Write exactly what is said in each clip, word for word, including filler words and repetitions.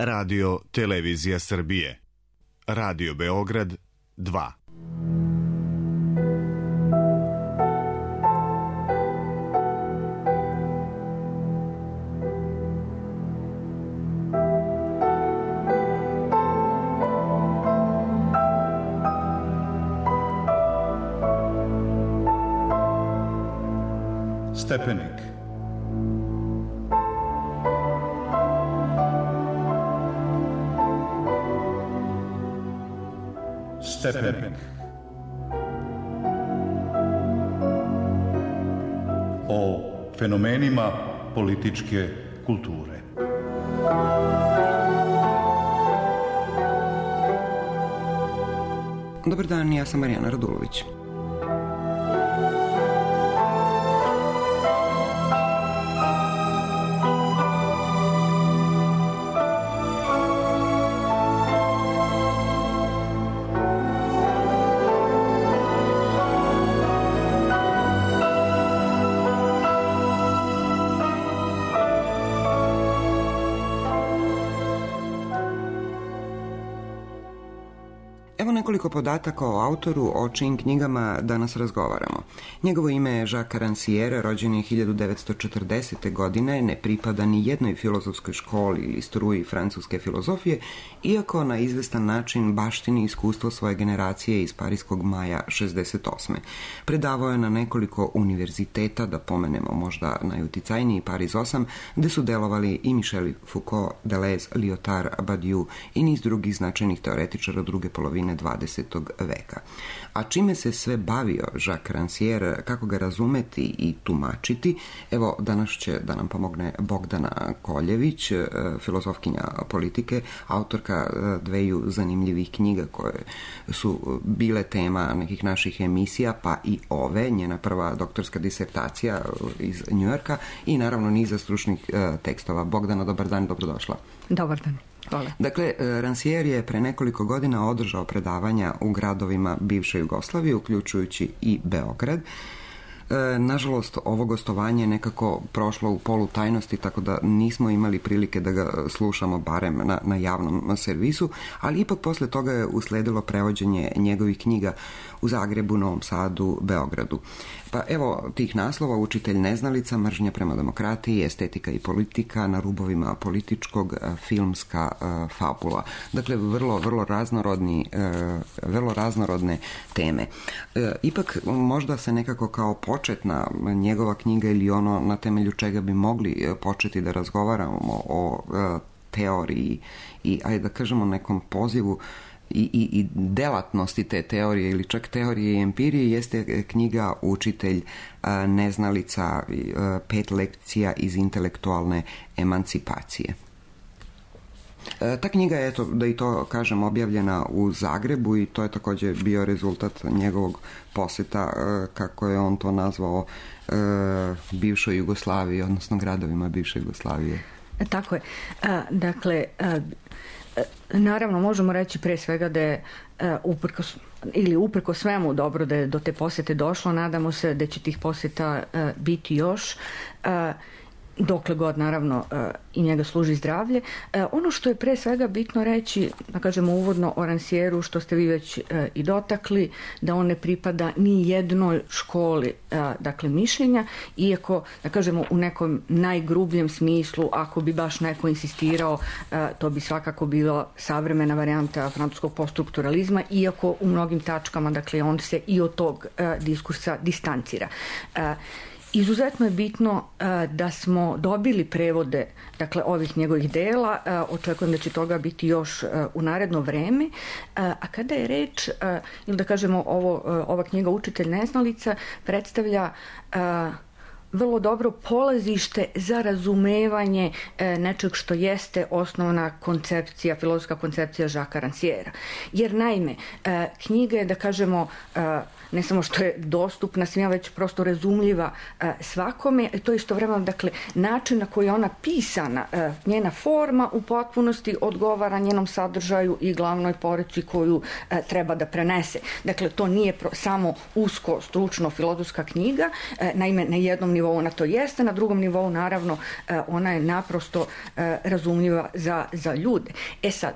Radio Televizija Srbije. Radio Beograd dva. Stepenik. Stepenik. O fenomenima političke kulture. Dobar dan, ja sam Marijana Radulović. Evo nekoliko podataka o autoru, o čijim knjigama danas razgovaramo. Njegovo ime je Jacques Rancière, rođen je hiljadu devetsto četrdesete. godine, ne pripada ni jednoj filozofskoj školi ili struji francuske filozofije, iako na izvestan način baštini iskustvo svoje generacije iz Parijskog maja šezdeset osme. Predavao je na nekoliko univerziteta, da pomenemo možda najuticajniji Paris osam, gde su delovali i Michel Foucault, Deleuze, Lyotard, Badiou i niz drugih značajnih teoretičara druge polovine dvadesetog veka. A čime se sve bavio Jacques Rancière, kako ga razumeti i tumačiti, evo danas će da nam pomogne Bogdana Koljević, filozofkinja politike, autorka dveju zanimljivih knjiga koje su bile tema nekih naših emisija, pa i ove, njena prva doktorska disertacija iz Njujorka i naravno niza stručnih tekstova. Bogdana, dobar dan, dobrodošla. Dobar dan. Hvala. Dakle, Rancière je pre nekoliko godina održao predavanja u gradovima bivše Jugoslavije, uključujući i Beograd. Nažalost, ovo gostovanje je nekako prošlo u polu tajnosti, tako da nismo imali prilike da ga slušamo barem na, na javnom servisu, ali ipak posle toga je usledilo prevođenje njegovih knjiga u Zagrebu, Novom Sadu, Beogradu. Pa evo tih naslova: Učitelj neznalica, Mržnja prema demokratiji, Estetika i politika, Na rubovima političkog, Filmska fabula. Dakle, vrlo, vrlo raznorodni, vrlo raznorodne teme. Ipak možda se nekako kao početna njegova knjiga ili ono na temelju čega bi mogli početi da razgovaramo o teoriji i, ajde da kažemo, nekom pozivu I, i, i delatnosti te teorije ili čak teorije i empirije jeste knjiga Učitelj neznalica, pet lekcija iz intelektualne emancipacije. Ta knjiga je, eto, da i to kažem, objavljena u Zagrebu i to je također bio rezultat njegovog posjeta, kako je on to nazvao, bivšoj Jugoslaviji, odnosno gradovima bivše Jugoslavije. Tako je. Dakle, naravno možemo reći pre svega da je uprkos ili uprkos svemu dobro da je do te posjete došlo. Nadamo se da će tih posjeta biti još, dokle god naravno i njega služi zdravlje. Ono što je pre svega bitno reći, da kažemo uvodno o Rancièru, što ste vi već i dotakli, da on ne pripada ni jednoj školi, dakle, mišljenja, iako, da kažemo, u nekom najgrubljem smislu, ako bi baš neko insistirao, to bi svakako bila savremena varijanta francuskog poststrukturalizma, iako u mnogim tačkama, dakle, on se i od tog diskursa distancira. Izuzetno je bitno uh, da smo dobili prevode, dakle, ovih njegovih dela. Uh, očekujem da će toga biti još uh, u naredno vreme. Uh, a kada je reč, uh, ili da kažemo, ovo, uh, ova knjiga Učitelj neznalica predstavlja uh, vrlo dobro polazište za razumevanje e, nečeg što jeste osnovna koncepcija, filozofska koncepcija Jacquesa Rancièra. Jer naime, e, knjiga je, da kažemo, e, ne samo što je dostupna svima, već prosto razumljiva e, svakome, to je istovremeno, dakle, način na koji je ona pisana, e, njena forma u potpunosti odgovara njenom sadržaju i glavnoj poruci koju e, treba da prenese. Dakle, to nije pro, samo usko, stručno, filozofska knjiga, e, naime, na jednom nivou nivou ona to jeste, na drugom nivou naravno ona je naprosto razumljiva za, za ljude. E sad,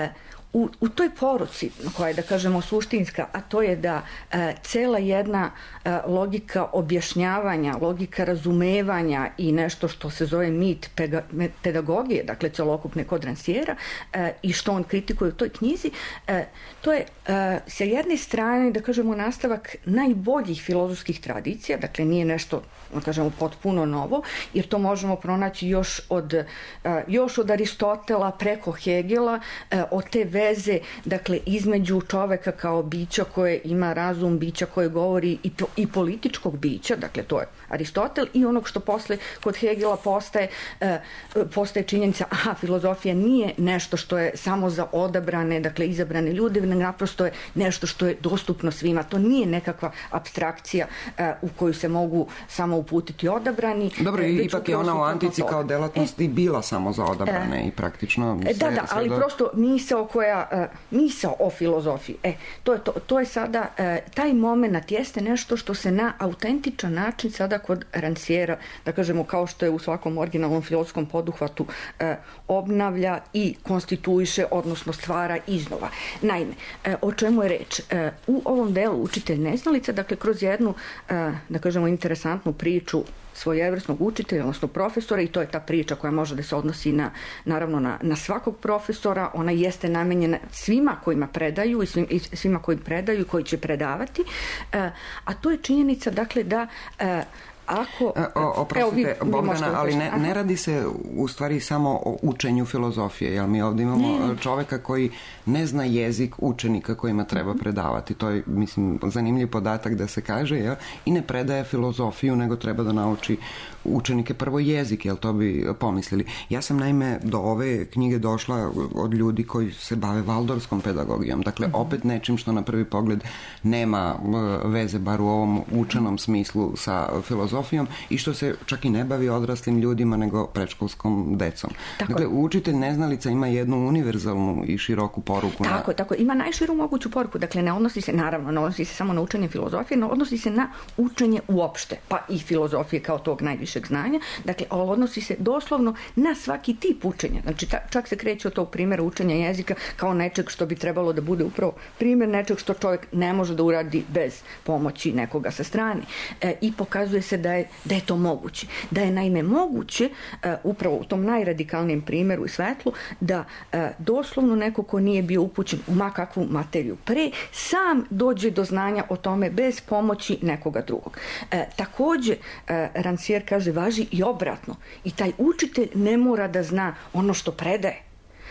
U, u toj poruci koja je, da kažemo, suštinska, a to je da e, cela jedna e, logika objašnjavanja, logika razumevanja i nešto što se zove mit pega, pedagogije, dakle celokupne kod Ranciera e, i što on kritikuje u toj knjizi, e, to je e, sa jedne strane, da kažemo, nastavak najboljih filozofskih tradicija, dakle nije nešto, da kažemo, potpuno novo, jer to možemo pronaći još od, e, još od Aristotela preko Hegela, e, od te veze, dakle, između čoveka kao bića koje ima razum, bića koje govori i, i političkog bića, dakle, to je Aristotel, i onog što posle kod Hegela postaje, e, postaje činjenica, aha, filozofija nije nešto što je samo za odabrane, dakle, izabrane ljude, naprosto je nešto što je dostupno svima. To nije nekakva apstrakcija e, u koju se mogu samo uputiti odabrani. Dobro, e, ipak je ona u antici kao delatnost e, i bila samo za odabrane e, i praktično... Sve, da, da, ali do... prosto misao koja, uh, misao o filozofiji, e, to je, to, to je sada, uh, taj moment jeste nešto što se na autentičan način sada kod Ranciera, da kažemo, kao što je u svakom originalnom filozofskom poduhvatu, uh, obnavlja i konstituiše, odnosno stvara iznova. Naime, uh, o čemu je reč? Uh, u ovom delu Učitelj neznalica, dakle, kroz jednu, uh, da kažemo, interesantnu priču svojevrsnog učitelja, odnosno profesora, i to je ta priča koja može da se odnosi na, naravno na, na svakog profesora. Ona jeste namenjena svima kojima predaju i, svim, i svima koji predaju i koji će predavati, e, a to je činjenica, dakle, da e, ako... O, oprostite, evo, vi, Bogdana, ali ne, ne radi se u stvari samo o učenju filozofije, jer mi ovdje imamo ne. čoveka koji ne zna jezik učenika kojima treba predavati. To je, mislim, zanimljiv podatak da se kaže, ja, i ne predaje filozofiju, nego treba da nauči učenike prvo jezik, jel to bi pomislili. Ja sam naime do ove knjige došla od ljudi koji se bave valdorskom pedagogijom, dakle mm-hmm. opet nečim što na prvi pogled nema veze, bar u ovom učenom smislu, sa filozofijom, i što se čak i ne bavi odraslim ljudima, nego predškolskom decom. Tako. Dakle, Učitelj neznalica ima jednu univerzalnu i široku poruku. Tako, na... tako, ima najširu moguću poruku, dakle ne odnosi se, naravno, ne odnosi se samo na učenje filozofije, no odnosi se na učenje uopšte, pa i filozofije kao tog najvišeg znanja, dakle, odnosi se doslovno na svaki tip učenja. Znači, čak se kreće od tog primjera učenja jezika kao nečeg što bi trebalo da bude upravo primjer nečeg što čovjek ne može da uradi bez pomoći nekoga sa strane. E, I pokazuje se da je, da je to moguće. Da je naime moguće, e, upravo u tom najradikalnijem primjeru i svetlu, da e, doslovno neko ko nije bio upućen u makakvu materiju pre, sam dođe do znanja o tome bez pomoći nekoga drugog. E, također, e, Rancière kaže, važi i obratno. I taj učitelj ne mora da zna ono što predaje,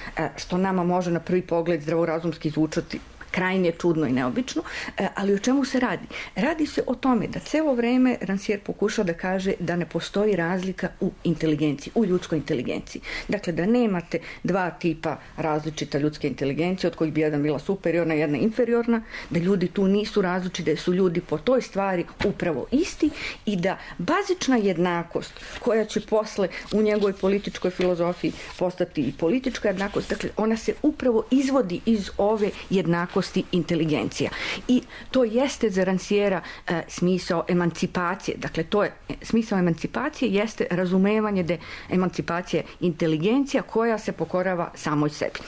što nama može na prvi pogled zdravorazumski zvučati krajnje čudno i neobično, ali o čemu se radi? Radi se o tome da celo vreme Rancière pokuša da kaže da ne postoji razlika u inteligenciji, u ljudskoj inteligenciji. Dakle, da nemate dva tipa različita ljudske inteligencije, od kojih bi jedna bila superiorna, jedna inferiorna, da ljudi tu nisu različiti, da su ljudi po toj stvari upravo isti i da bazična jednakost koja će posle u njegovoj političkoj filozofiji postati i politička jednakost, dakle, ona se upravo izvodi iz ove jednakosti inteligencija. I to jeste za Ranciera e, smisao emancipacije. Dakle, to je smisao emancipacije jeste razumevanje da je emancipacija inteligencija koja se pokorava samoj sebi.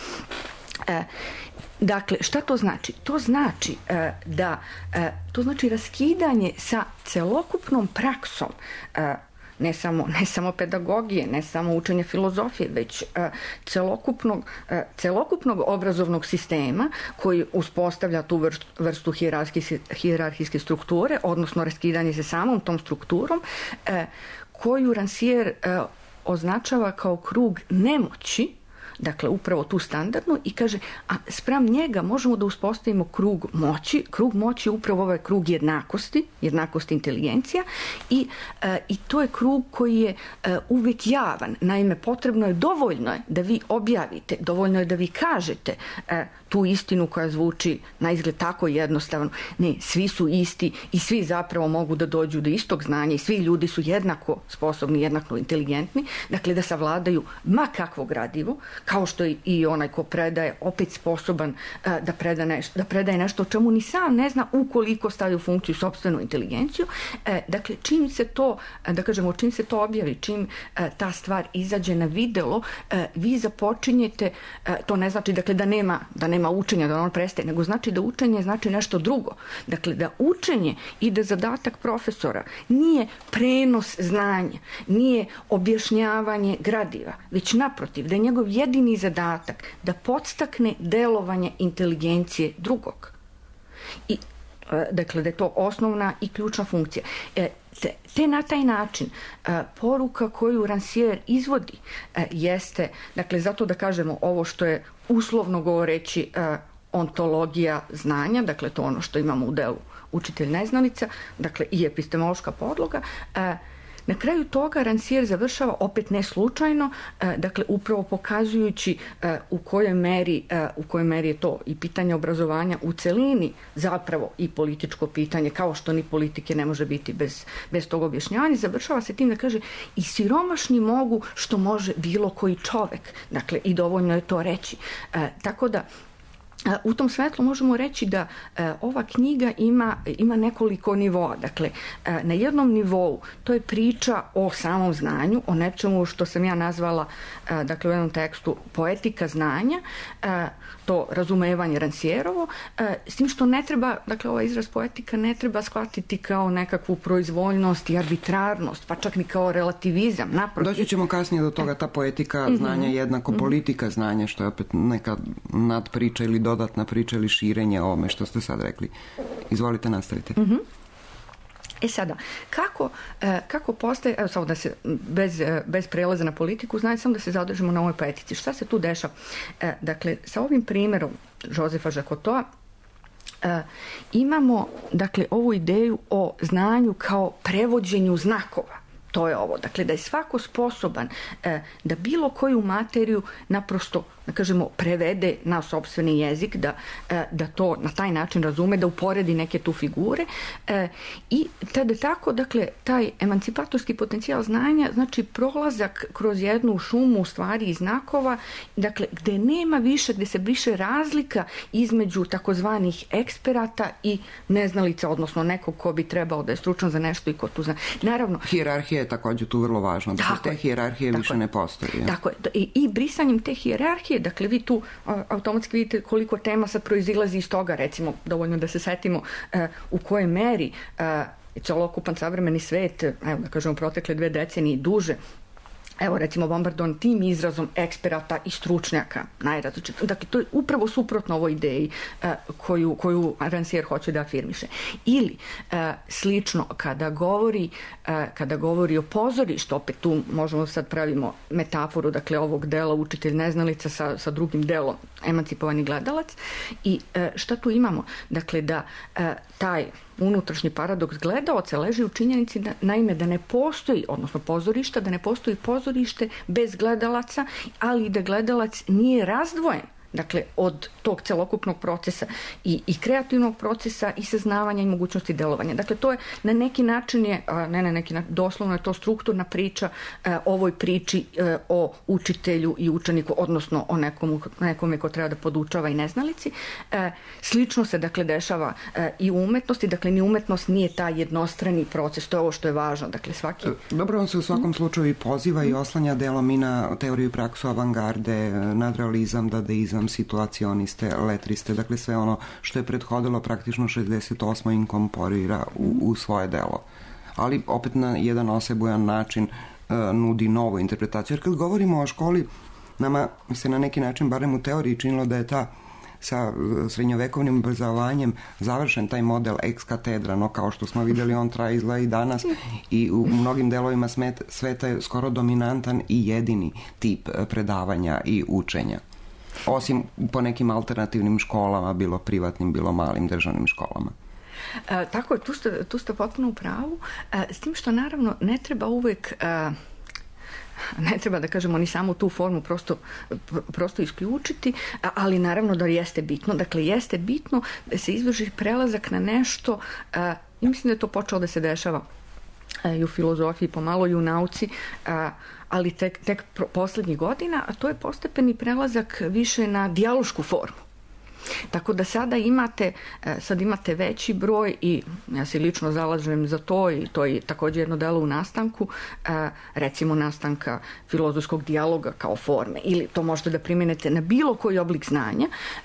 E, Dakle, šta to znači? To znači e, da e, to znači raskidanje sa celokupnom praksom e, ne samo, ne samo pedagogije, ne samo učenja filozofije, već e, celokupnog, e, celokupnog obrazovnog sistema koji uspostavlja tu vrstu, vrstu hijerarhijske, hijerarhijske strukture, odnosno raskidanje se samom tom strukturom, e, koju Rancière e, označava kao krug nemoći, dakle upravo tu standardnu, i kaže, a spram njega možemo da uspostavimo krug moći. Krug moći je upravo ovaj krug jednakosti, jednakosti inteligencija, i, e, i to je krug koji je e, uvijek javan. Naime, potrebno je, dovoljno je da vi objavite, dovoljno je da vi kažete e, tu istinu koja zvuči na izgled tako jednostavno. Ne, svi su isti i svi zapravo mogu da dođu do istog znanja i svi ljudi su jednako sposobni, jednako inteligentni, dakle da savladaju ma kakvo gradivo, kao što je i onaj ko predaje opet sposoban da predaje nešto, da predaje nešto o čemu ni sam ne zna ukoliko stavi u funkciju sopstvenu inteligenciju. Dakle, čim se to, da kažemo, čim se to objavi, čim ta stvar izađe na videlo, vi započinjete, to ne znači dakle da nema, da nema učenja, da on prestaje, nego znači da učenje znači nešto drugo. Dakle, da učenje i da zadatak profesora nije prenos znanja, nije objašnjavanje gradiva, već naprotiv, da je njegov jedini zadatak da podstakne delovanje inteligencije drugog. I, dakle, da je to osnovna i ključna funkcija. E, te, te na taj način e, poruka koju Rancière izvodi e, jeste, dakle, zato da kažemo ovo što je uslovno govoreći e, ontologija znanja, dakle, to ono što imamo u delu Učitelj neznalica, dakle, i epistemološka podloga. E, Na kraju toga Rancière završava, opet ne slučajno, dakle upravo pokazujući u kojoj meri, u kojoj meri je to i pitanje obrazovanja u celini zapravo i političko pitanje, kao što ni politike ne može biti bez, bez tog objašnjavanja. Završava se tim da kaže i siromašni mogu što može bilo koji čovek. Dakle, i dovoljno je to reći. Tako da u tom svetlu možemo reći da e, ova knjiga ima, ima nekoliko nivoa. Dakle, e, na jednom nivou to je priča o samom znanju, o nečemu što sam ja nazvala, e, dakle, u jednom tekstu poetika znanja, e, to razumevanje Rancièrovo, e, s tim što ne treba, dakle, ovaj izraz poetika ne treba shvatiti kao nekakvu proizvoljnost i arbitrarnost, pa čak ni kao relativizam, naprotiv. Doći ćemo kasnije do toga, ta poetika znanja je jednako politika znanja, što je opet neka nadpriča ili dodatna priča ili širenje ovome što ste sad rekli. Izvolite, nastavite. Mm-hmm. E sada, kako, kako postaje, evo samo da se, bez, bez prelaza na politiku, znači samo da se zadržimo na ovoj poetici. Šta se tu dešava? Dakle, sa ovim primjerom Josefa Jacotoa imamo, dakle, ovu ideju o znanju kao prevođenju znakova. To je ovo. Dakle, da je svako sposoban e, da bilo koju materiju naprosto, da kažemo, prevede na sopstveni jezik, da, e, da to na taj način razume, da uporedi neke tu figure. E, I tada tako, dakle, taj emancipatorski potencijal znanja, znači prolazak kroz jednu šumu stvari i znakova, dakle, gde nema više, gde se briše razlika između takozvanih eksperata i neznalica, odnosno nekog ko bi trebao da je stručan za nešto i ko tu zna. Naravno, hijerarhija je također tu vrlo važno. Dakle, te hijerarhije više ne postoji. Ja. Tako je. I, I brisanjem te hijerarhije, dakle, vi tu a, automatski vidite koliko tema sad proizilazi iz toga, recimo, dovoljno da se setimo a, u kojoj meri a, celokupan savremeni svet, evo da kažemo protekle dve decenije i duže, evo recimo bombardovan tim izrazom eksperata i stručnjaka najrazličitih. Dakle, to je upravo suprotno ovoj ideji uh, koju, koju Rancière hoće da afirmiše. Ili uh, slično kada govori, uh, kada govori o pozorištu, opet tu možemo sad pravimo metaforu, dakle, ovog dela Učitelj neznalica sa, sa drugim delom Emancipovani gledalac. I uh, šta tu imamo? Dakle, da uh, taj unutrašnji paradoks gledaoca leži u činjenici da, naime, da ne postoji, odnosno pozorišta, da ne postoji pozorište bez gledalaca, ali i da gledalac nije razdvojen, dakle, od tog celokupnog procesa i, i kreativnog procesa i saznavanja i mogućnosti delovanja. Dakle, to je na neki način je, ne na neki način, doslovno je to strukturna priča e, ovoj priči e, o učitelju i učeniku, odnosno o nekom, nekome ko treba da podučava i neznalici. E, slično se, dakle, dešava e, i u umetnosti, dakle, ni umetnost nije taj jednostrani proces, to je ovo što je važno, dakle, svaki... Dobro, on se u svakom slučaju i poziva i oslanja delom i na teoriju i praksu avangarde, nadrealizam, dadaizam, situacioniste, letriste, dakle sve ono što je prethodilo praktično šezdeset osam inkorporira u, u svoje delo. Ali opet na jedan osebujan način uh, nudi novu interpretaciju. Jer kad govorimo o školi, nama se na neki način, barem u teoriji, činilo da je ta sa srednjovekovnim obrazovanjem završen taj model ex katedra, no kao što smo vidjeli on traje izgleda i danas i u mnogim delovima smet, sveta je skoro dominantan i jedini tip predavanja i učenja. Osim po nekim alternativnim školama, bilo privatnim, bilo malim državnim školama. E, tako je, tu ste, tu ste potpuno u pravu, e, s tim što naravno ne treba uvek... E, ne treba da kažemo ni samo tu formu prosto, prosto isključiti, ali naravno da jeste bitno. Dakle, jeste bitno da se izvrši prelazak na nešto, i mislim da je to počelo da se dešava i u filozofiji, pomalo i u nauci, ali tek, tek poslednjih godina, a to je postepeni prelazak više na dijalošku formu. Tako da sada imate, sad imate veći broj i ja se lično zalažem za to i to je također jedno delo u nastanku, recimo nastanka filozofskog dijaloga kao forme ili to možete da primenete na bilo koji oblik znanja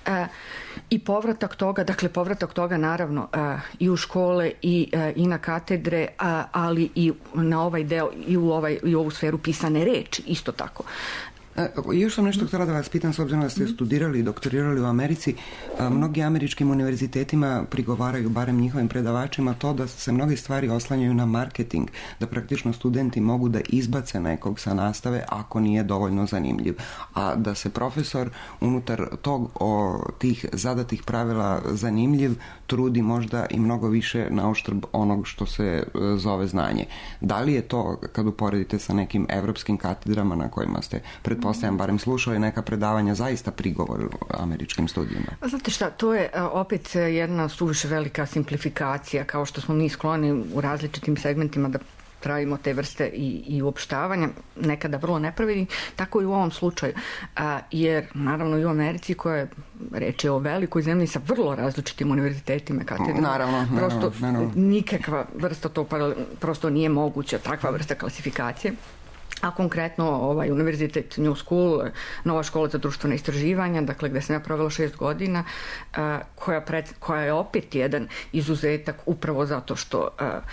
i povratak toga, dakle povratak toga naravno i u škole i, i na katedre, ali i na ovaj deo i u, ovaj, i u ovu sferu pisane reči isto tako. E, još sam nešto htjela da vas pitam, s obzirom da ste studirali i doktorirali u Americi. A, mnogi američkim univerzitetima prigovaraju, barem njihovim predavačima, to da se mnoge stvari oslanjaju na marketing, da praktično studenti mogu da izbace nekog sa nastave ako nije dovoljno zanimljiv, a da se profesor unutar tog, o, tih zadatih pravila zanimljiv trudi možda i mnogo više na uštrb onog što se e, zove znanje. Da li je to, kad uporedite sa nekim evropskim katedrama na kojima ste pred postajem barem slušali neka predavanja, zaista prigovor američkim studijima? Znate šta, to je opet jedna suviše velika simplifikacija, kao što smo mi skloni u različitim segmentima da pravimo te vrste i, i uopštavanja, nekada vrlo nepravedni, tako i u ovom slučaju. A, jer, naravno, i u Americi, koja je, reč je o velikoj zemlji sa vrlo različitim univerzitetima, katedrama, naravno, prosto naravno, naravno. nikakva vrsta to prosto nije moguća, takva vrsta klasifikacije. A konkretno ovaj univerzitet New School, nova škola za društvene istraživanja, dakle gde sam ja provela šest godina, koja, pred, koja je opet jedan izuzetak upravo zato što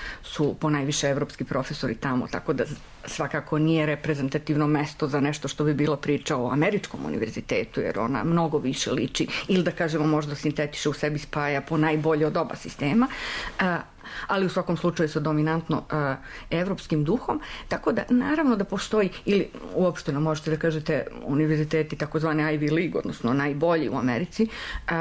su ponajviše evropski profesori tamo, tako da svakako nije reprezentativno mesto za nešto što bi bilo priča o američkom univerzitetu, jer ona mnogo više liči, ili da kažemo možda sintetiše u sebi, spaja po najbolje od oba sistema, ali u svakom slučaju sa dominantno uh, evropskim duhom, tako da naravno da postoji, ili uopšteno možete da kažete univerziteti takozvane Ivy League, odnosno najbolji u Americi, uh,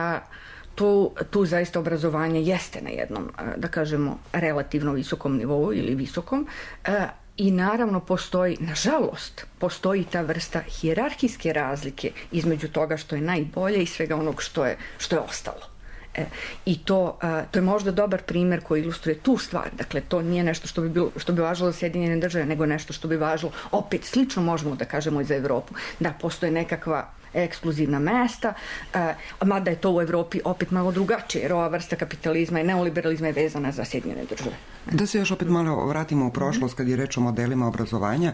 tu, tu zaista obrazovanje jeste na jednom, uh, da kažemo, relativno visokom nivou ili visokom, uh, i naravno postoji, nažalost, postoji ta vrsta hijerarhijske razlike između toga što je najbolje i svega onog što je, što je ostalo. E, i to, a, to je možda dobar primjer koji ilustruje tu stvar. Dakle, to nije nešto što bi, bilo, što bi važilo za Sjedinjene države, nego nešto što bi važilo, opet slično možemo da kažemo i za Evropu, da postoje nekakva ekskluzivna mesta, a, mada je to u Evropi opet malo drugačije, jer ova vrsta kapitalizma i neoliberalizma je vezana za Sjedinjene države. Da se još opet malo vratimo u prošlost kad je reč o modelima obrazovanja.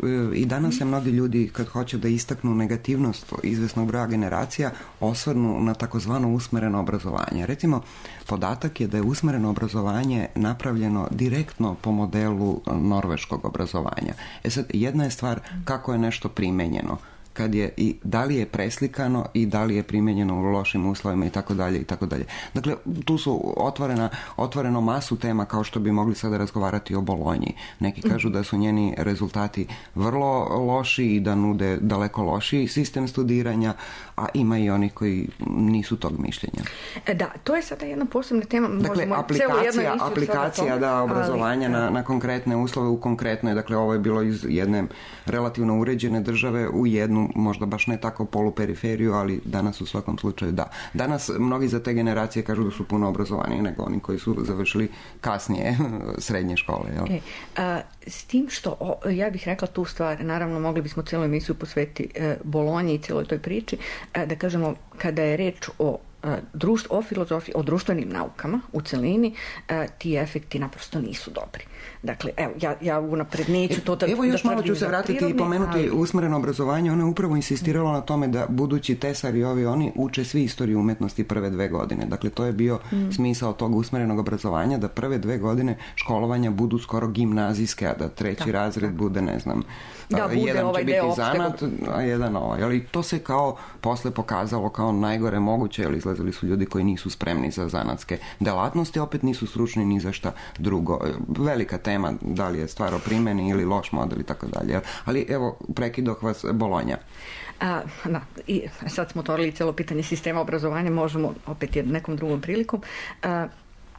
I danas se mnogi ljudi, kad hoće da istaknu negativnost izvesnog broja generacija, osvrnu na takozvano usmereno obrazovanje. Recimo, podatak je da je usmereno obrazovanje napravljeno direktno po modelu norveškog obrazovanja. E sad, jedna je stvar kako je nešto primenjeno, kad je i da li je preslikano i da li je primenjeno u lošim uslovima i tako dalje i tako dalje. Dakle, tu su otvorena, otvoreno masu tema kao što bi mogli sada razgovarati o Bolonji. Neki kažu da su njeni rezultati vrlo loši i da nude daleko lošiji sistem studiranja, a ima i oni koji nisu tog mišljenja. Da, to je sada jedna posebna tema. Dakle, aplikacija, aplikacija da obrazovanja ali, na, na konkretne uslove u konkretnoj, dakle ovo je bilo iz jedne relativno uređene države u jednu, možda baš ne tako poluperiferiju, ali danas u svakom slučaju da. Danas mnogi za te generacije kažu da su puno obrazovaniji nego oni koji su završili kasnije srednje škole. Jel? E, a, s tim što, o, ja bih rekla tu stvar, naravno mogli bismo cijelu emisiju posvetiti e, Bolonji i cijeloj toj priči, e, da kažemo kada je reč o društvo, o filozofiji, o društvenim naukama u celini, ti efekti naprosto nisu dobri. Dakle, evo, ja, ja unapred neću to da... Evo još da malo ću se vratiti prirodni, i pomenuti ali... usmereno obrazovanje. Ono je upravo insistiralo na tome da budući tesari ovi oni uče svi istoriju umetnosti prve dve godine. Dakle, to je bio mm. smisao tog usmerenog obrazovanja, da prve dve godine školovanja budu skoro gimnazijske, a da treći da, razred da. bude, ne znam, da, bude jedan ovaj će biti zanat, a jedan ovaj. Ali to se kao posle pokazalo kao najgore moguće, jer izlazili su ljudi koji nisu spremni za zanatske delatnosti, opet nisu stručni ni za šta drugo. Velika tema, da li je stvar o primjeni ili loš model i tako dalje. Ali evo, prekidoh vas, Bolonja. A, da, i sad smo otvorili cijelo pitanje sistema obrazovanja, možemo opet nekom drugom prilikom. A,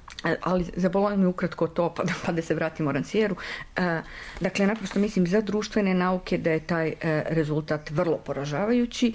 ali za Bolonju mi ukratko to, pa da, pa da se vratimo Rancièru. Dakle, naprosto mislim za društvene nauke da je taj rezultat vrlo poražavajući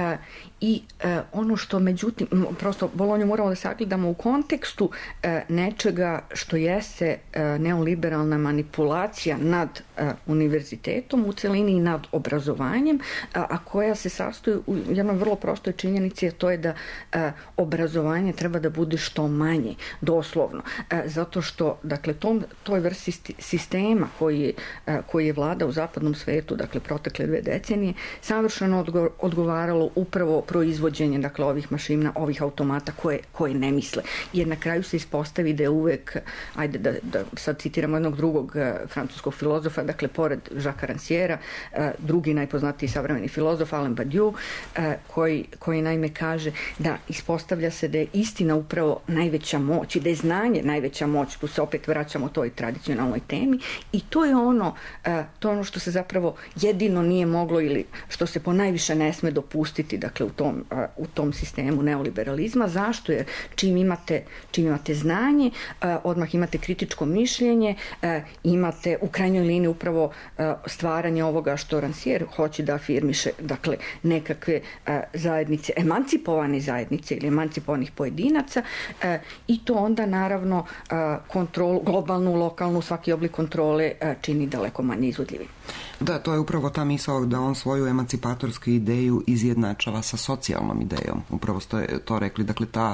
i ono što međutim, prosto Bolonju moramo da sagledamo u kontekstu nečega što jeste neoliberalna manipulacija nad univerzitetom u celini i nad obrazovanjem, a koja se sastoji u jednoj vrlo prostoj činjenici, a to je da obrazovanje treba da bude što manje, doslovno. Zato što, dakle, tom, toj vrsti sistema koji, koji je vlada u zapadnom svetu, dakle, protekle dve decenije, savršeno odgovaralo upravo proizvođenje, dakle, ovih mašina, ovih automata koje, koje ne misle. Jer na kraju se ispostavi da je uvek, ajde da, da sad citiramo jednog drugog francuskog filozofa, dakle, pored Jacquesa Rancièra, drugi najpoznatiji savremeni filozof, Alain Badiou, koji, koji naime kaže da ispostavlja se da je istina upravo najveća moć i da je znanje najveća moć, tu se opet vraćamo toj tradicionalnoj temi i to je ono, to je ono što se zapravo jedino nije moglo ili što se po najviše ne sme dopustiti, dakle, u tom, u tom sistemu neoliberalizma. Zašto? Jer čim imate, čim imate znanje, odmah imate kritičko mišljenje, imate u krajnjoj liniji upravo stvaranje ovoga što Rancière hoće da afirmiše, dakle, nekakve zajednice, emancipovane zajednice ili emancipovanih pojedinaca i to onda naravno kontrolu, globalnu, lokalnu, svaki oblik kontrole čini daleko manje izvodljivim. Da, to je upravo ta misao da on svoju emancipatorsku ideju izjednačava sa socijalnom idejom. Upravo ste to rekli, dakle, ta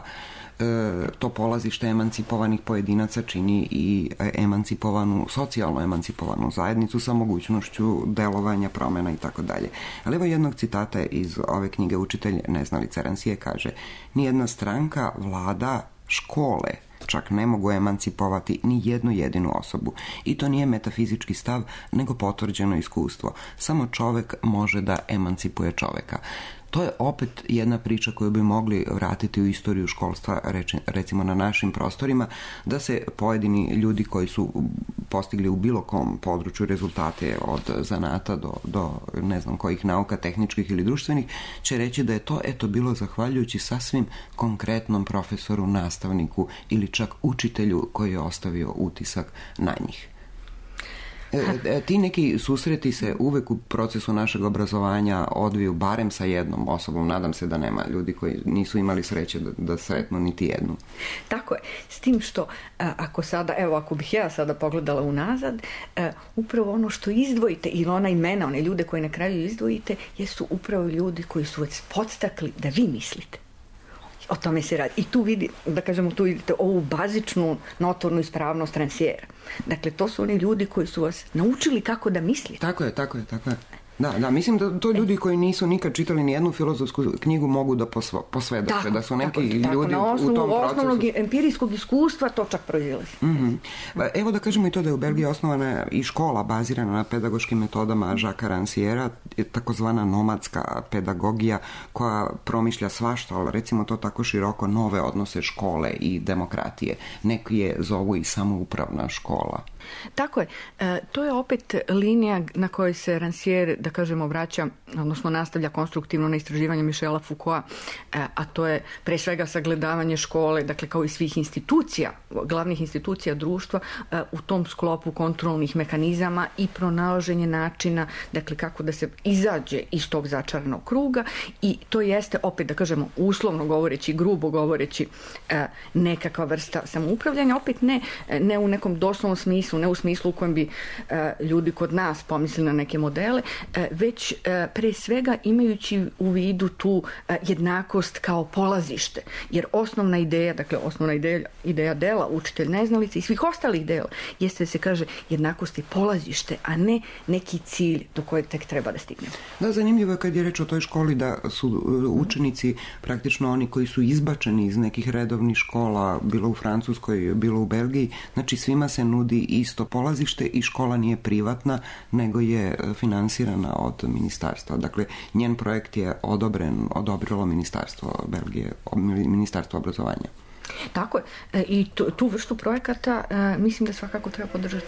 to polazište emancipovanih pojedinaca čini i emancipovanu, socijalno emancipovanu zajednicu sa mogućnošću delovanja, promjena i tako dalje. Ali evo jednog citata iz ove knjige Učitelj neznalica. Rancière kaže: nijedna stranka, vlada, škole čak ne mogu emancipovati ni jednu jedinu osobu. I to nije metafizički stav, nego potvrđeno iskustvo. Samo čovek može da emancipuje čoveka. To je opet jedna priča koju bi mogli vratiti u istoriju školstva, recimo na našim prostorima, da se pojedini ljudi koji su postigli u bilo kom području rezultate od zanata do, do ne znam kojih nauka, tehničkih ili društvenih, će reći da je to eto bilo zahvaljujući sasvim konkretnom profesoru, nastavniku ili čak učitelju koji je ostavio utisak na njih. E, ti neki susreti se uvek u procesu našeg obrazovanja odviju barem sa jednom osobom. Nadam se da nema ljudi koji nisu imali sreće da, da sretnu niti jednu. Tako je. S tim što ako sada, evo ako bih ja sada pogledala unazad, upravo ono što izdvojite ili ona imena, one ljude koje na kraju izdvojite, jesu upravo ljudi koji su vas podstakli da vi mislite. O tome se radi. I tu vidi, da kažemo, tu vidite ovu bazičnu notornu ispravnost Rancièra. Dakle, to su oni ljudi koji su vas naučili kako da mislite. Tako je, tako je, tako je. Da, da, mislim da to ljudi koji nisu nikad čitali ni jednu filozofsku knjigu mogu da posvedoče, tako, da su neki tako, ljudi tako, osnovu, u tom procesu. Na osnovnog empirijskog iskustva to čak proizilazi. Mm-hmm. Evo da kažemo i to da je u Belgiji osnovana i škola bazirana na pedagoškim metodama Jacquesa Rancièra, takozvana nomadska pedagogija koja promišlja svašta, ali recimo to tako široko, nove odnose škole i demokratije. Neki je zovu i samoupravna škola. Tako je. E, to je opet linija na kojoj se Rancière, da kažemo, vraća, odnosno nastavlja konstruktivno na istraživanje Michela Foucaulta, e, a to je pre svega sagledavanje škole, dakle kao i svih institucija, glavnih institucija društva, e, u tom sklopu kontrolnih mehanizama i pronalaženje načina, dakle kako da se izađe iz tog začaranog kruga i to jeste opet, da kažemo, uslovno govoreći, grubo govoreći, e, nekakva vrsta samoupravljanja, opet ne, ne u nekom doslovnom smislu, ne u smislu u kojem bi e, ljudi kod nas pomislili na neke modele, e, već e, pre svega imajući u vidu tu e, jednakost kao polazište. Jer osnovna ideja, dakle osnovna ideja, ideja dela Učitelj neznalice i svih ostalih dela jeste da se kaže jednakost je polazište, a ne neki cilj do kojeg tek treba da stigne. Da, zanimljivo je kad je reč o toj školi da su učenici praktično oni koji su izbačeni iz nekih redovnih škola, bilo u Francuskoj, bilo u Belgiji, znači svima se nudi isto polazište i škola nije privatna, nego je finansirana od ministarstva. Dakle, njen projekt je odobren, odobrilo ministarstvo Belgije, ministarstvo obrazovanja. Tako je. I tu, tu vrstu projekata mislim da svakako treba podržati.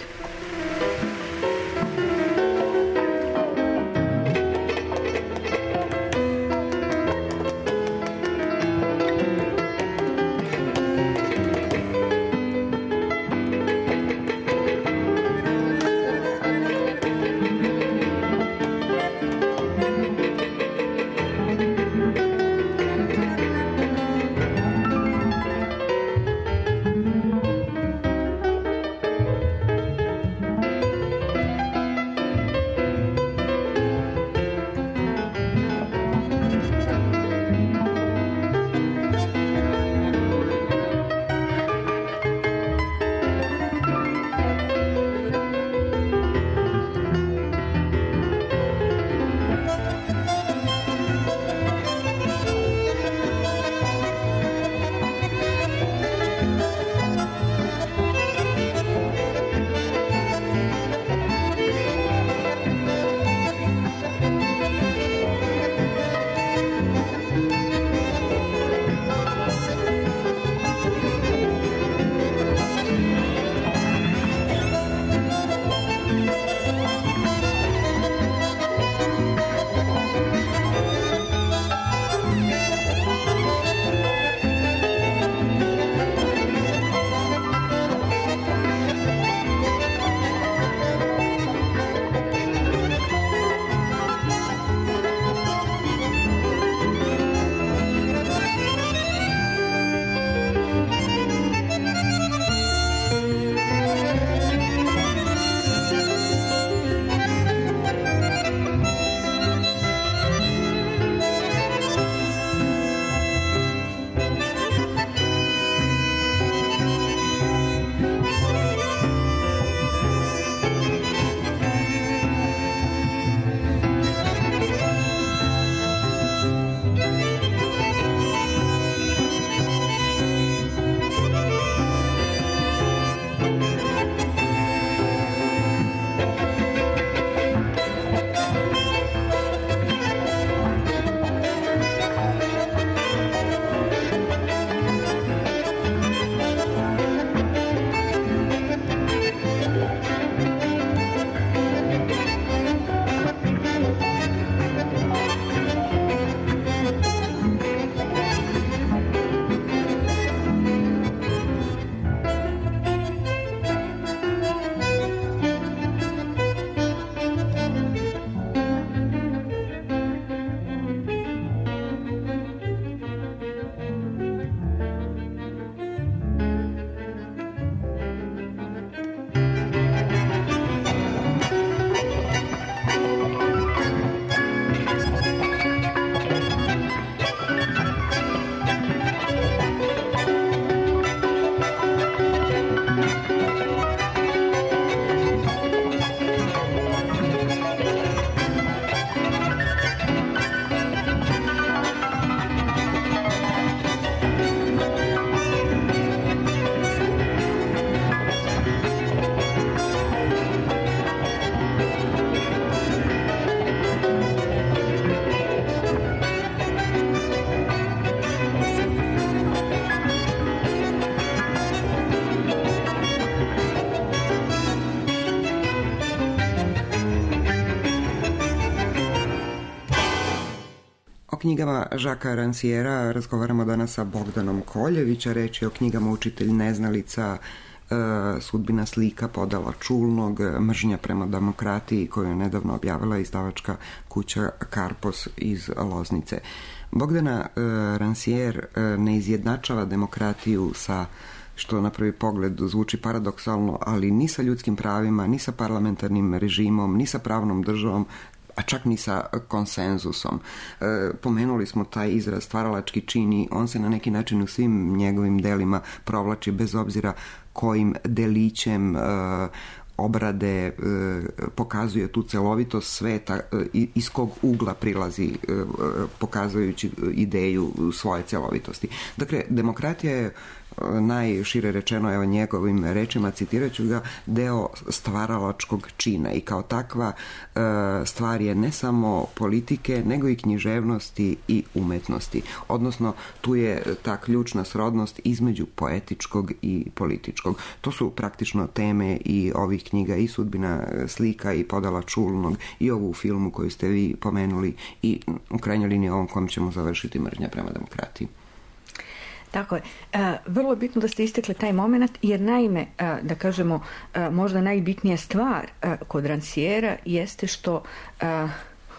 O knjigama Žaka Ranciera razgovaramo danas sa Bogdanom Koljevića. Reč je o knjigama Učitelj neznalica, Sudbina slika podela čulnog, Mržnja prema demokratiji, koju je nedavno objavila izdavačka kuća Karpos iz Loznice. Bogdana, Rancier ne izjednačava demokratiju sa, što na prvi pogled zvuči paradoksalno, ali ni sa ljudskim pravima, ni sa parlamentarnim režimom, ni sa pravnom državom, a čak ni sa konsenzusom. E, pomenuli smo taj izraz stvaralački čini, on se na neki način u svim njegovim delima provlači bez obzira kojim delićem e, obrade e, pokazuje tu celovitost sveta, e, iz kog ugla prilazi e, pokazujući ideju svoje celovitosti. Dakle, demokratija je najšire rečeno, evo njegovim rečima, citirat ću ga, deo stvaralačkog čina i kao takva e, stvar je ne samo politike, nego i književnosti i umetnosti. Odnosno, tu je ta ključna srodnost između poetičkog i političkog. To su praktično teme i ovih knjiga, i Sudbina slika i Podela čulnog, i ovu filmu koju ste vi pomenuli, i u krajnjoj liniji ovom kom ćemo završiti, Mržnja prema demokratiji. Tako je. E, vrlo je bitno da ste istekli taj moment, jer naime, e, da kažemo, e, možda najbitnija stvar e, kod Ranciera jeste što e,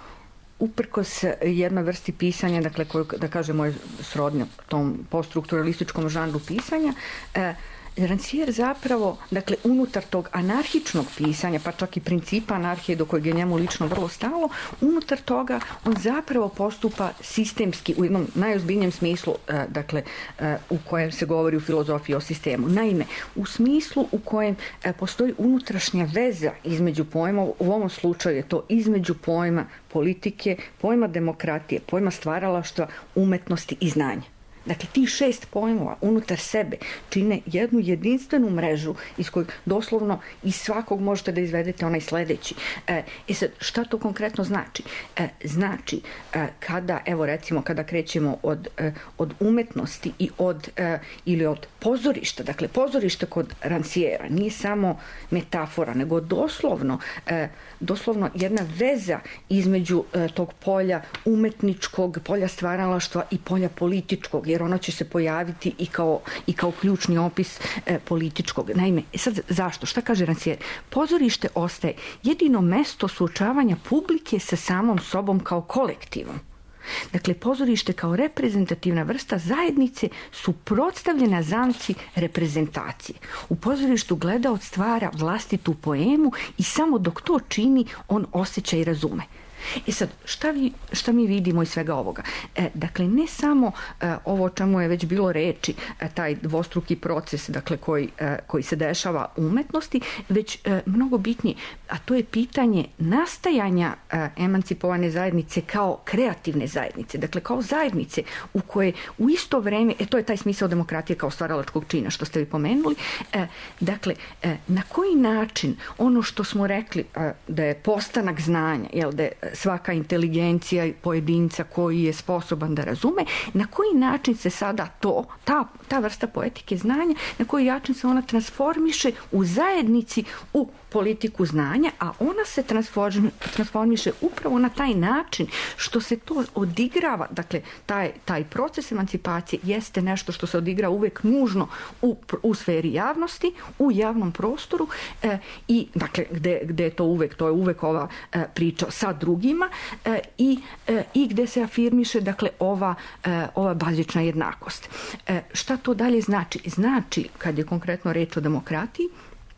uprkos jednoj vrsti pisanja, dakle, koju, da kažemo, je srodno tom poststrukturalističkom žanru pisanja, e, Rancier zapravo, dakle, unutar tog anarhičnog pisanja, pa čak i principa anarhije do kojeg je njemu lično vrlo stalo, unutar toga on zapravo postupa sistemski, u jednom najozbiljnijem smislu, dakle, u kojem se govori u filozofiji o sistemu. Naime, u smislu u kojem postoji unutrašnja veza između pojma, u ovom slučaju je to između pojma politike, pojma demokratije, pojma stvaralaštva, umetnosti i znanja. Dakle, ti šest pojmova unutar sebe čine jednu jedinstvenu mrežu iz kojeg doslovno iz svakog možete da izvedete onaj sledeći. E, e sad, šta to konkretno znači? E, znači, e, kada, evo recimo, kada krećemo od, e, od umetnosti i od, e, ili od pozorišta, dakle, pozorište kod Ranciera nije samo metafora, nego doslovno, e, doslovno jedna veza između e, tog polja umetničkog, polja stvaralaštva i polja političkog, jer ono će se pojaviti i kao, i kao ključni opis e, političkog. Naime, sad zašto? Šta kaže Rancier? Pozorište ostaje jedino mesto suočavanja publike sa samom sobom kao kolektivom. Dakle, pozorište kao reprezentativna vrsta zajednice suprotstavljena zamci reprezentacije. U pozorištu gledaoc stvara vlastitu poemu i samo dok to čini, on osjeća i razume. I sad, šta, vi, šta mi vidimo iz svega ovoga? E, dakle, ne samo e, ovo o čemu je već bilo reči, e, taj dvostruki proces, dakle, koji, e, koji se dešava u umetnosti, već e, mnogo bitnije, a to je pitanje nastajanja e, emancipovane zajednice kao kreativne zajednice, dakle, kao zajednice u koje u isto vreme, e, to je taj smisao demokratije kao stvaralačkog čina, što ste vi pomenuli, e, dakle, e, na koji način ono što smo rekli e, da je postanak znanja, jel, da je svaka inteligencija pojedinca koji je sposoban da razume, na koji način se sada to, ta, ta vrsta poetike znanja, na koji način se ona transformiše u zajednici, u politiku znanja, a ona se transformiše upravo na taj način što se to odigrava, dakle, taj, taj proces emancipacije jeste nešto što se odigra uvek nužno u, u sferi javnosti, u javnom prostoru e, i, dakle, gde, gde je to uvek, to je uvek ova e, priča sa drugima e, i, e, i gde se afirmiše, dakle, ova, e, ova bazična jednakost. E, šta to dalje znači? Znači, kad je konkretno reč o demokratiji,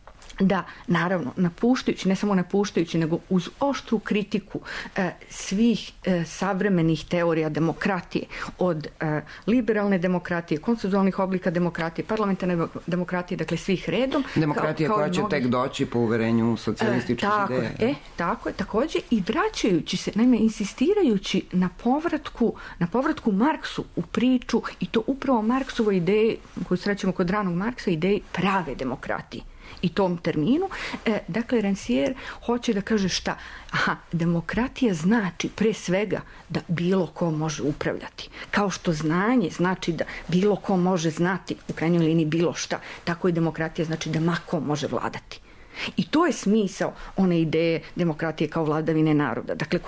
da, naravno, napuštajući, ne samo napuštajući, nego uz oštru kritiku e, svih e, savremenih teorija demokratije, od e, liberalne demokratije, konsenzualnih oblika demokratije, parlamentarne demokratije, dakle svih redom. Demokratija kao, kao koja će mnogi... tek doći po uverenju socijalističkih e, tako ideja. Je, e, tako je, takođe i vraćajući se, naime, insistirajući na povratku, na povratku Marksu u priču, i to upravo Marksovoj ideji, koju srećemo kod ranog Marksa, ideji prave demokratije. I tom terminu, e, dakle, Rancier hoće da kaže šta? Aha, demokratija znači pre svega da bilo ko može upravljati. Kao što znanje znači da bilo ko može znati, u krajnjoj liniji bilo šta, tako i demokratija znači da ma ko može vladati. I to je smisao one ideje demokratije kao vladavine naroda, dakle, koja ne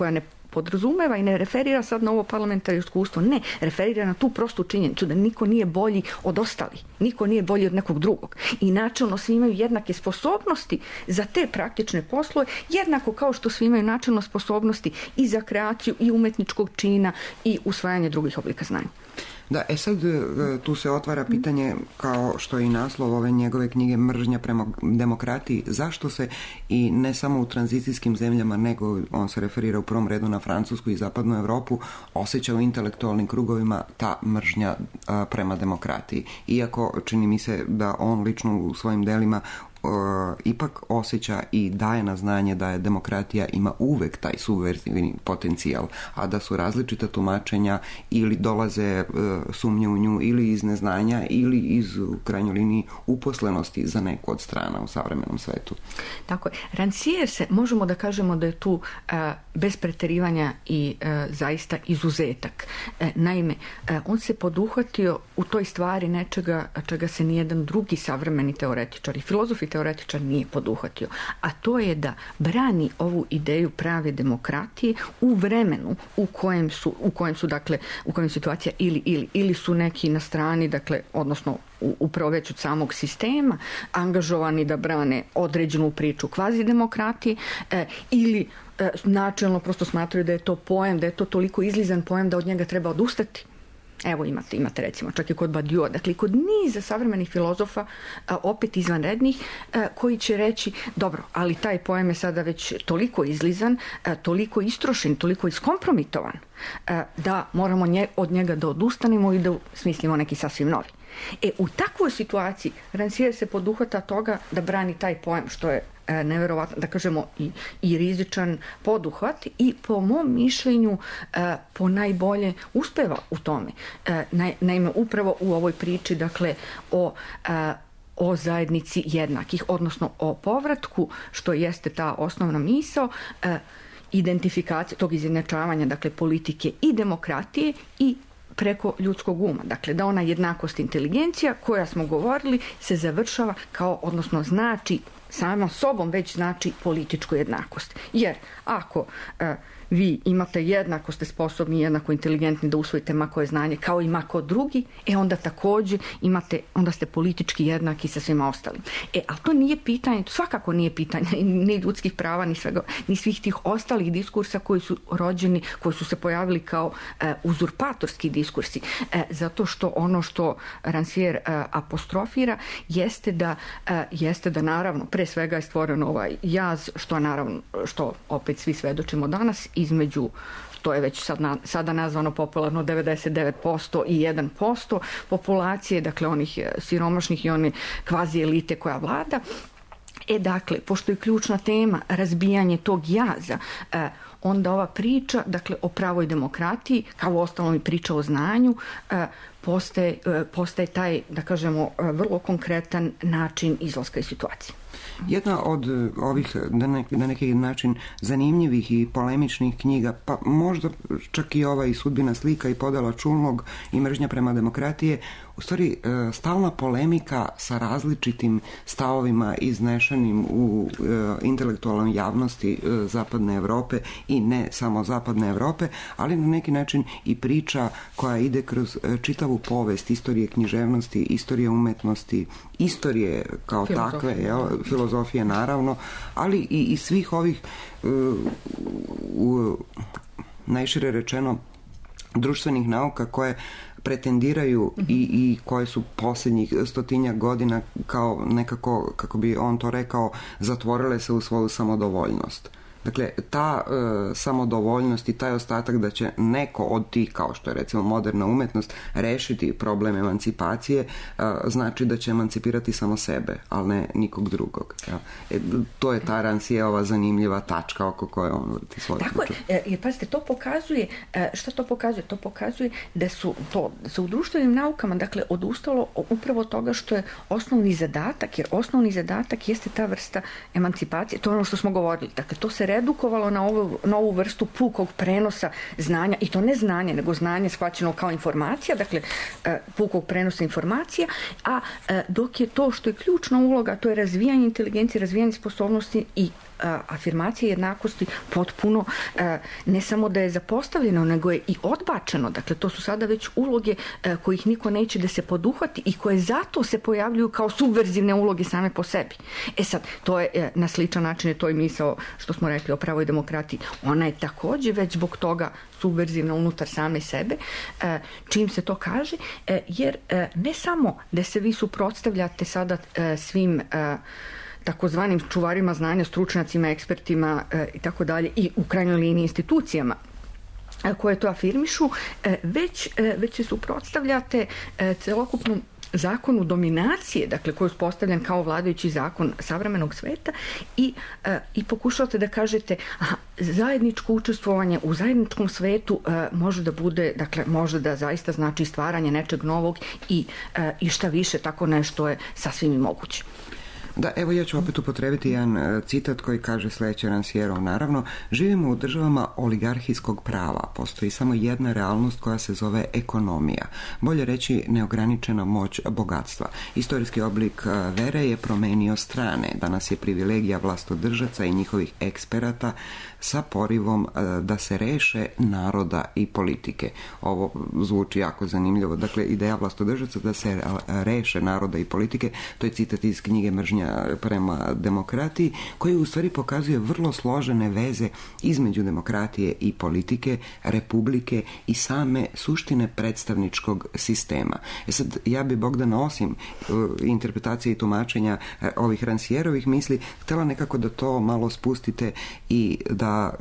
podrazumeva i ne referira sad na ovo parlamentarno iskustvo, ne, referira na tu prostu činjenicu da niko nije bolji od ostalih, niko nije bolji od nekog drugog i načelno svi imaju jednake sposobnosti za te praktične poslove, jednako kao što svi imaju načelno sposobnosti i za kreaciju i umetničkog čina i usvajanje drugih oblika znanja. Da, e sad tu se otvara pitanje, kao što je i naslov ove njegove knjige, Mržnja prema demokratiji, zašto se i ne samo u tranzicijskim zemljama, nego on se referira u prvom redu na Francusku i zapadnu Evropu, osjeća u intelektualnim krugovima ta mržnja a, prema demokratiji. Iako čini mi se da on lično u svojim delima Uh, ipak osjeća i daje na znanje da je demokratija ima uvek taj subverzivni potencijal, a da su različita tumačenja ili dolaze uh, sumnje u nju ili iz neznanja ili iz, u krajnjoj liniji, uposlenosti za neku od strana u savremenom svetu. Tako je. Rancière se, možemo da kažemo da je tu uh, bez preterivanja i uh, zaista izuzetak. Uh, naime, uh, on se poduhvatio u toj stvari nečega čega se nijedan drugi savremeni teoretičar i filozof i teoretičar nije poduhvatio, a to je da brani ovu ideju prave demokratije u vremenu u kojem su, u kojem su dakle, u kojem situacija ili, ili, ili su neki na strani, dakle, odnosno upravo već od samog sistema angažovani da brane određenu priču kvazi demokratije eh, ili eh, načelno prosto smatraju da je to pojem, da je to toliko izlizan pojem da od njega treba odustati. Evo imate, imate recimo čak i kod Badiou, dakle kod niza savremenih filozofa, a, opet izvanrednih, a, koji će reći, dobro, ali taj pojem je sada već toliko izlizan, a, toliko istrošen, toliko iskompromitovan, a, da moramo nje, od njega da odustanemo i da smislimo neki sasvim novi. E, u takvoj situaciji Rancière se poduhvata toga da brani taj pojem, što je e, neverovatno, da kažemo, i, i rizičan poduhvat i po mom mišljenju e, po najbolje uspeva u tome. E, na, naime, upravo u ovoj priči, dakle, o e, o zajednici jednakih, odnosno o povratku, što jeste ta osnovna misao, e, identifikacije tog izjednačavanja, dakle, politike i demokratije i preko ljudskog uma. Dakle, da ona jednakost inteligencija, koja smo govorili, se završava kao, odnosno znači, sama sobom već znači političku jednakost. Jer ako e, vi imate jednako, ste sposobni, jednako inteligentni da usvojite ma koje znanje kao i ma ko drugi, e onda također imate, onda ste politički jednaki sa svima ostalim. E, ali to nije pitanje, to svakako nije pitanje ni ljudskih prava, ni, svega, ni svih tih ostalih diskursa koji su rođeni, koji su se pojavili kao e, uzurpatorski diskursi. E, zato što ono što Rancière e, apostrofira jeste da, e, jeste da naravno, pre svega je stvoren ovaj jaz, što naravno, što opet svi svedočimo danas, između, to je već sad na, sada nazvano popularno devedeset devet posto i jedan posto populacije, dakle onih siromašnih i one kvazi elite koja vlada. E dakle, pošto je ključna tema razbijanje tog jaza, eh, onda ova priča, dakle, o pravoj demokratiji, kao ostalom i priča o znanju, eh, postaje, eh, postaje taj, da kažemo, vrlo konkretan način izlaska iz situacije. Jedna od ovih na neki, na neki način zanimljivih i polemičnih knjiga, pa možda čak i ova i Sudbina slika i Podela čulnog i Mržnja prema demokratije, u stvari stalna polemika sa različitim stavovima iznešenim u e, intelektualnoj javnosti e, zapadne Evrope i ne samo zapadne Evrope, ali na neki način i priča koja ide kroz čitavu povest istorije književnosti, istorije umetnosti, istorije kao filozofije. Takve, jel, filozofije naravno, ali i, i svih ovih uh, uh, najšire rečeno društvenih nauka koje pretendiraju mm-hmm. i, i koje su posljednjih stotinjak godina kao nekako, kako bi on to rekao, zatvorile se u svoju samodovoljnost. Dakle, ta e, samodovoljnost i taj ostatak da će neko od tih, kao što je recimo moderna umetnost, rešiti problem emancipacije, e, znači da će emancipirati samo sebe, ali ne nikog drugog. Ja. E, to je ta Rancièreova zanimljiva tačka oko koje on vrti svoju Tako priču. je, jer pazite, to pokazuje, šta to pokazuje? To pokazuje da su to, da se u društvenim naukama, dakle, odustalo upravo toga što je osnovni zadatak, jer osnovni zadatak jeste ta vrsta emancipacije, to je ono što smo govorili, dakle, to se redukovalo na ovu, na ovu vrstu pukog prenosa znanja, i to ne znanje, nego znanje shvaćeno kao informacija, dakle, pukog prenosa informacija, a dok je to što je ključna uloga, to je razvijanje inteligencije, razvijanje sposobnosti i afirmacije jednakosti potpuno ne samo da je zapostavljeno, nego je i odbačeno. Dakle, to su sada već uloge kojih niko neće da se poduhvati i koje zato se pojavljuju kao subverzivne uloge same po sebi. E sad, to je na sličan način je to i misao što smo rekli o pravoj demokratiji. Ona je takođe već zbog toga subverzivna unutar same sebe, čim se to kaže, jer ne samo da se vi suprotstavljate sada svim takozvanim čuvarima znanja, stručnjacima, ekspertima i tako dalje i u krajnjoj liniji institucijama koje to afirmišu, već, već se suprotstavljate celokupnom zakonu dominacije, dakle koji je uspostavljen kao vladajući zakon savremenog sveta i, i pokušavate da kažete aha, zajedničko učestvovanje u zajedničkom svetu može da bude, dakle može da zaista znači stvaranje nečeg novog i, i šta više, tako nešto je sasvim i moguće. Da, evo ja ću opet upotrebiti jedan citat koji kaže sledeće Rancièreov. Naravno, živimo u državama oligarhijskog prava. Postoji samo jedna realnost koja se zove ekonomija. Bolje reći neograničena moć bogatstva. Istorijski oblik vere je promenio strane. Danas je privilegija vlastodržaca i njihovih eksperata sa porivom da se reše naroda i politike. Ovo zvuči jako zanimljivo. Dakle, ideja vlastodržaca da se reše naroda i politike, to je citat iz knjige Mržnja prema demokratiji, koji u stvari pokazuje vrlo složene veze između demokratije i politike, republike i same suštine predstavničkog sistema. E sad, ja bi Bogdana osim uh, interpretacije i tumačenja uh, ovih Rancièreovih misli, htjela nekako da to malo spustite i da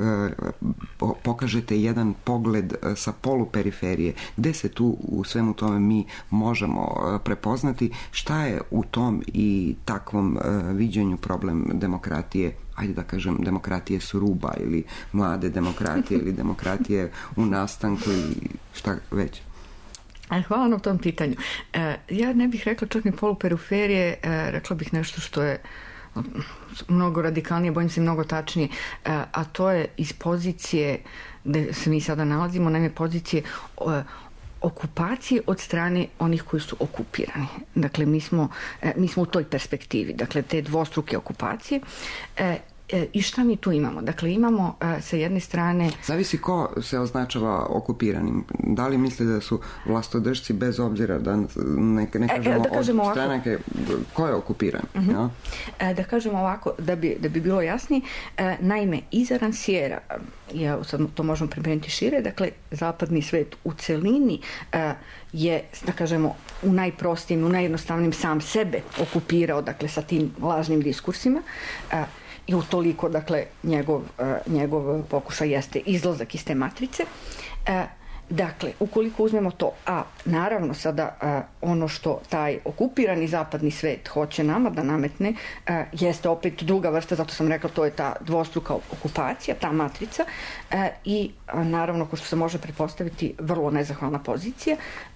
uh, pokažete jedan pogled uh, sa poluperiferije, gde se tu u svemu tome mi možemo uh, prepoznati, šta je u tom i takvom viđenju problem demokratije, ajde da kažem demokratije suruba ili mlade demokratije ili demokratije u nastanku ili šta već. Hvala na tom pitanju. Ja ne bih rekla čak ni poluperiferije, rekla bih nešto što je mnogo radikalnije, bojim se mnogo tačnije, a to je iz pozicije gde se mi sada nalazimo, naime pozicije okupacije od strane onih koji su okupirani. Dakle, mi smo, mi smo u toj perspektivi, dakle, te dvostruke okupacije. E, I šta mi tu imamo? Dakle, imamo sa jedne strane... Zavisi ko se označava okupiranim. Da li misle da su vlastodržci bez obzira da ne, ne kažemo, e, da kažemo od stranake ko je okupiran? Uh-huh. Ja? E, da kažemo ovako, da bi, da bi bilo jasnije, e, naime, iza Rancièra, ja sad to možemo pripremiti šire, dakle, zapadni svet u celini e, je, da kažemo, u najprostijim, u najjednostavnim sam sebe okupirao, dakle, sa tim lažnim diskursima, e, i utoliko, dakle, njegov, njegov pokušaj jeste izlazak iz te matrice. Dakle, ukoliko uzmemo to, a naravno sada ono što taj okupirani zapadni svet hoće nama da nametne, jeste opet druga vrsta, zato sam rekla, to je ta dvostruka okupacija, ta matrica i naravno, ko što se može pretpostaviti, vrlo nezahvalna pozicija.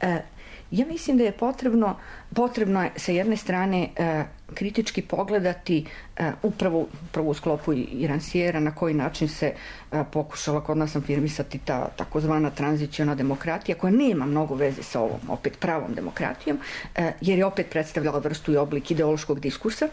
Ja mislim da je potrebno, potrebno je sa jedne strane e, kritički pogledati e, upravo, upravo u sklopu i Rancièra na koji način se e, pokušala kod nas afirmisati ta takozvana tranziciona demokratija koja nema mnogo veze sa ovom opet pravom demokratijom, e, jer je opet predstavljala vrstu i oblik ideološkog diskursa.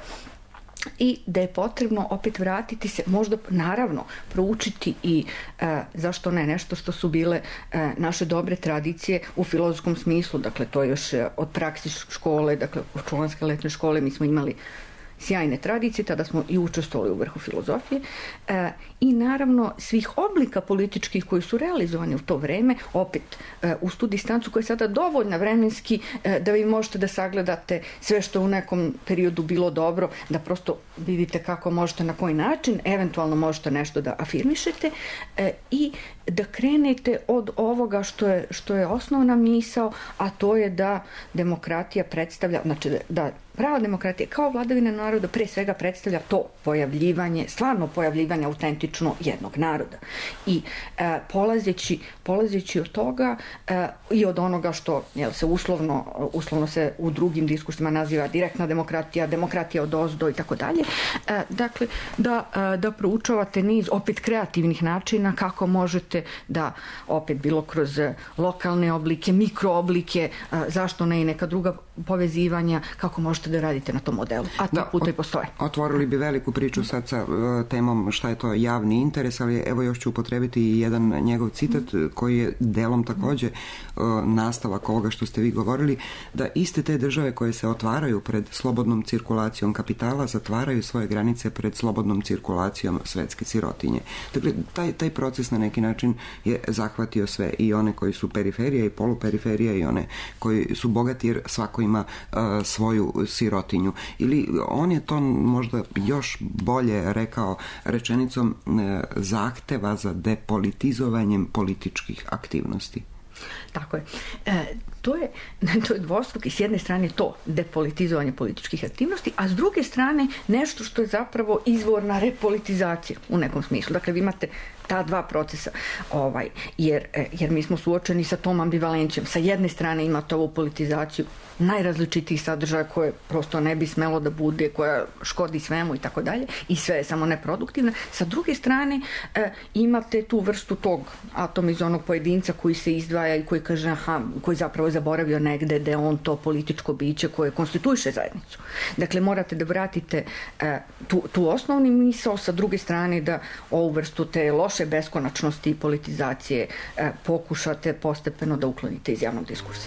I da je potrebno opet vratiti se, možda naravno proučiti i e, zašto ne, nešto što su bile e, naše dobre tradicije u filozofskom smislu, dakle to je još e, od praksi škole, dakle od Čulanske letnje škole mi smo imali sjajne tradicije, tada smo i učestvovali u vrhu filozofije e, i naravno svih oblika političkih koji su realizovani u to vreme, opet e, uz tu distancu koja je sada dovoljna vremenski e, da vi možete da sagledate sve što je u nekom periodu bilo dobro, da prosto vidite kako možete, na koji način, eventualno možete nešto da afirmišete e, i da krenete od ovoga što je, što je osnovna misao, a to je da demokratija predstavlja, znači da, da prava demokratija kao vladavina naroda pre svega predstavlja to pojavljivanje, stvarno pojavljivanje autentično jednog naroda. I e, polazeći, polazeći od toga e, i od onoga što jel, se uslovno, uslovno se u drugim diskursima naziva direktna demokratija, demokratija od ozdo i tako dalje, dakle da, da proučavate niz opet kreativnih načina kako možete možete da opet bilo kroz lokalne oblike, mikrooblike, zašto ne i neka druga povezivanja, kako možete da radite na tom modelu. A ti puta i postoje. Otvorili bi veliku priču sad sa uh, temom šta je to javni interes, ali evo još ću upotrebiti i jedan njegov citat koji je delom takođe uh, nastavak ovoga što ste vi govorili, da iste te države koje se otvaraju pred slobodnom cirkulacijom kapitala zatvaraju svoje granice pred slobodnom cirkulacijom svetske sirotinje. Dakle, taj, taj proces na neki način je zahvatio sve, i one koji su periferija i poluperiferija i one koji su bogati, jer svako ima uh, svoju sirotinju. Ili on je to možda još bolje rekao rečenicom uh, zahteva za depolitizovanjem političkih aktivnosti. Tako je. E, to je, to je dvostruki. S jedne strane to depolitizovanje političkih aktivnosti, a s druge strane nešto što je zapravo izvorna repolitizacija u nekom smislu. Dakle, vi imate ta dva procesa, ovaj, jer, jer mi smo suočeni sa tom ambivalencijom. Sa jedne strane imate ovu politizaciju najrazličitijih sadržaja koje prosto ne bi smelo da bude, koja škodi svemu i tako dalje, i sve je samo neproduktivna. Sa druge strane e, imate tu vrstu tog atomizovanog pojedinca koji se izdvaja i koji kaže, aha, koji zapravo je zaboravio negde da je on to političko biće koje konstituiše zajednicu. Dakle, morate da vratite e, tu, tu osnovni misao, sa druge strane da ovu vrstu te loše beskonačnosti i politizacije e, pokušate postepeno da uklonite iz javnog diskursa.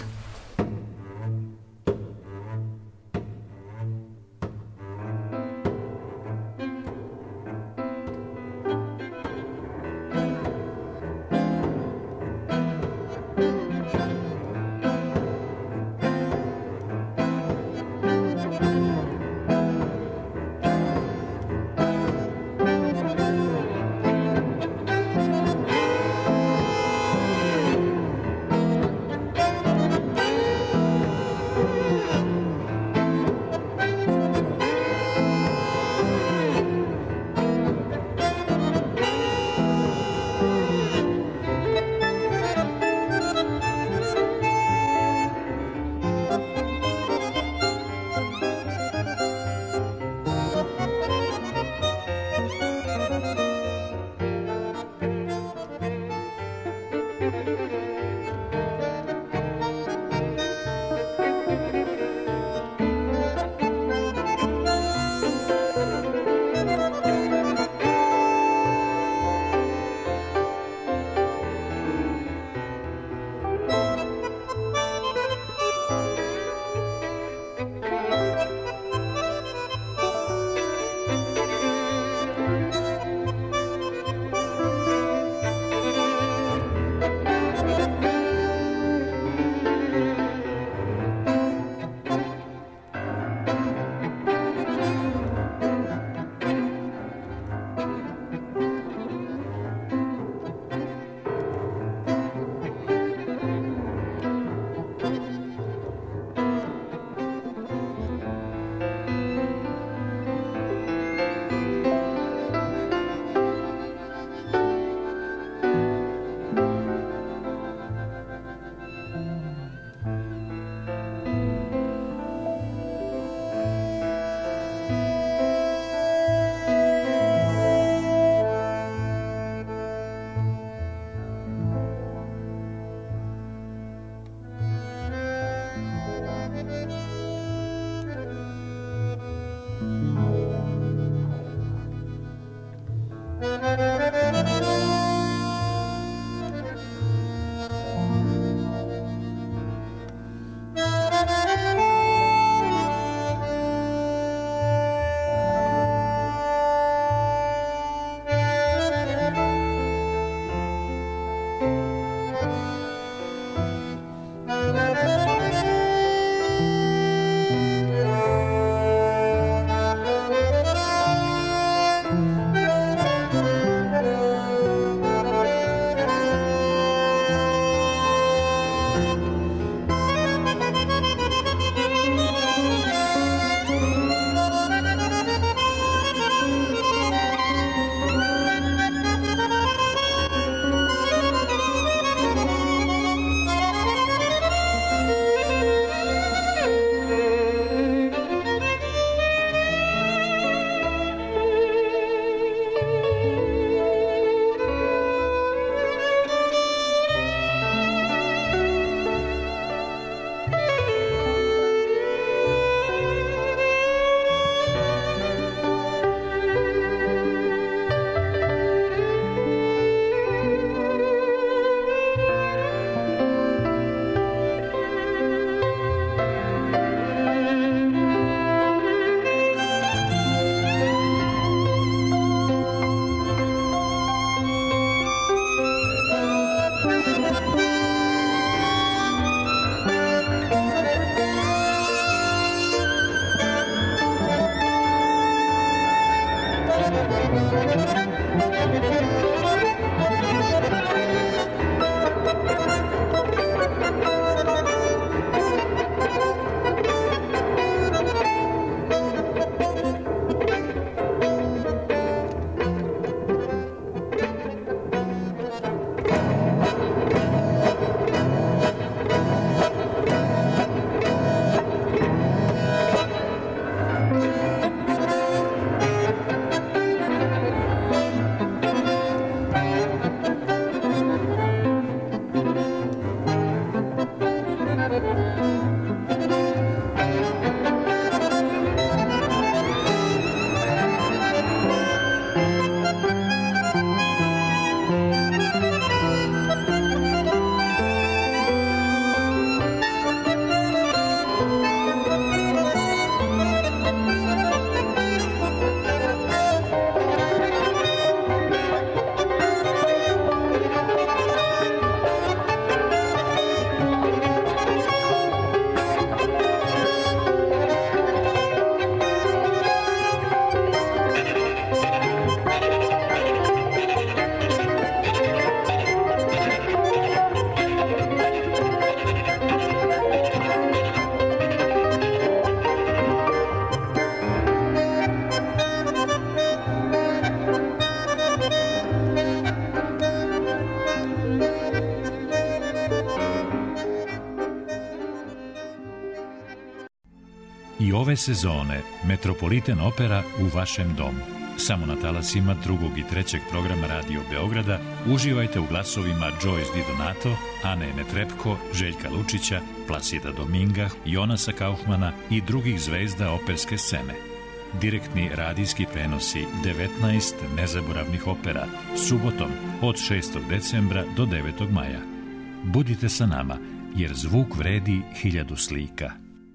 I ove sezone Metropolitan Opera u vašem domu. Samo na talasima drugog i trećeg programa Radio Beograda uživajte u glasovima Joyce Di Donato, Ane Netrepko, Željka Lučića, Plasida Dominga, Jonasa Kaufmana i drugih zvezda operske scene. Direktni radijski prenosi devetnaest nezaboravnih opera subotom od šestog decembra do devetog maja. Budite sa nama, jer zvuk vredi hiljadu slika.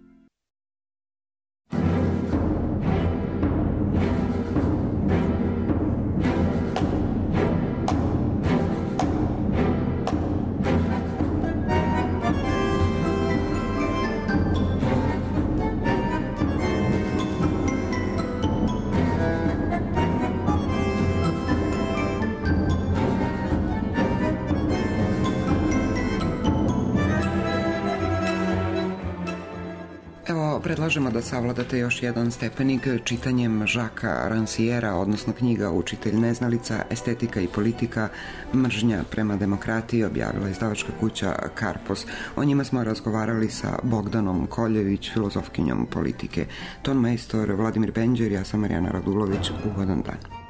Predlažemo da savladate još jedan stepenik čitanjem Žaka Ranciera, odnosno knjiga Učitelj neznalica, estetika i politika, mržnja prema demokratiji, objavila izdavačka kuća Karpos. O njima smo razgovarali sa Bogdanom Koljević, filozofkinjom politike. Ton majstor Vladimir Benđer, ja sam Marijana Radulović. Ugodan dan.